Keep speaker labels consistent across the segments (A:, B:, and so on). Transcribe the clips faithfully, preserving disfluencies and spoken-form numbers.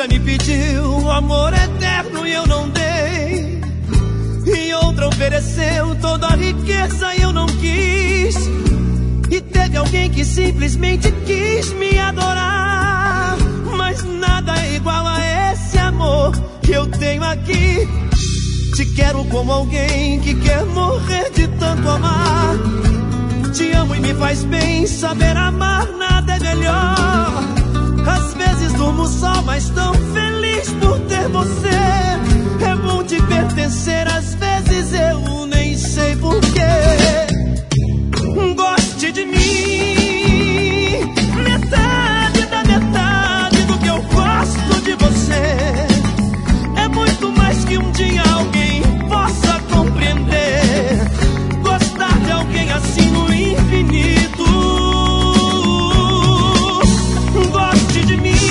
A: amiga me pediu amor eterno e eu não dei, e outra ofereceu toda a riqueza e eu não quis. E teve alguém que simplesmente quis me adorar, mas nada é igual a esse amor que eu tenho aqui. Te quero como alguém que quer morrer de tanto amar. Te amo e me faz bem saber amar, nada é melhor. Às vezes durmo só, mas tão feliz por ter você. É bom te pertencer, às vezes eu nem sei porquê. Goste de mim, metade da metade do que eu gosto de você. É muito mais que um dia alguém possa compreender. Gostar de alguém assim no infinito. Goste de mim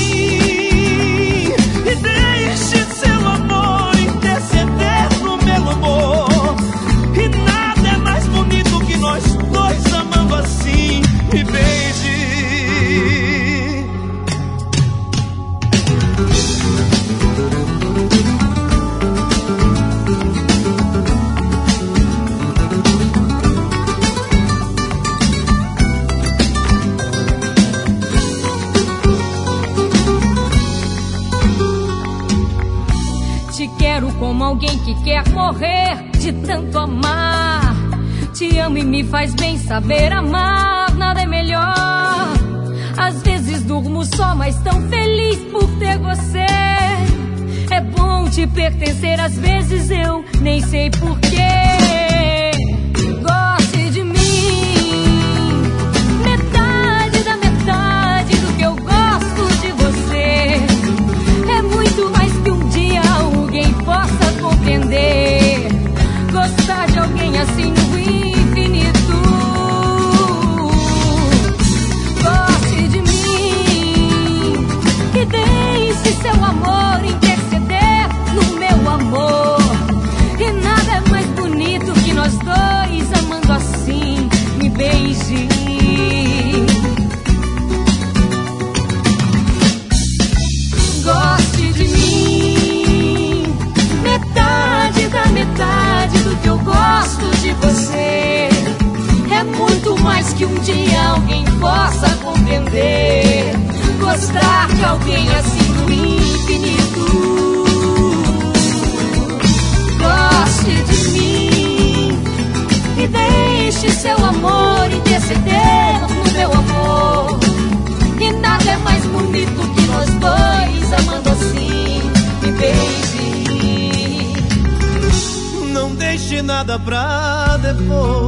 A: e deixe seu amor interceder no meu amor. E nada é mais bonito que nós dois amando assim. Me beije.
B: Te quero como alguém que quer morrer de tanto amar. Te amo e me faz bem saber amar, nada é melhor. Às vezes durmo só, mas tão feliz por ter você. É bom te pertencer, às vezes eu nem sei porquê. Goste de mim, metade da metade do que eu gosto de você. É muito mais que um dia alguém possa compreender. Gostar de alguém assim no infinito. Goste de mim e deixe seu amor interceder no meu amor. E nada é mais bonito que nós dois amando assim. Me beije. Goste de mim, metade da metade do que eu gosto de você. É muito mais que um dia alguém possa compreender. Gostar de alguém assim no infinito. Goste de mim e deixe seu amor interceder no meu amor. E nada é mais bonito que nós dois amando assim. Me beije.
A: Não deixe nada pra depois.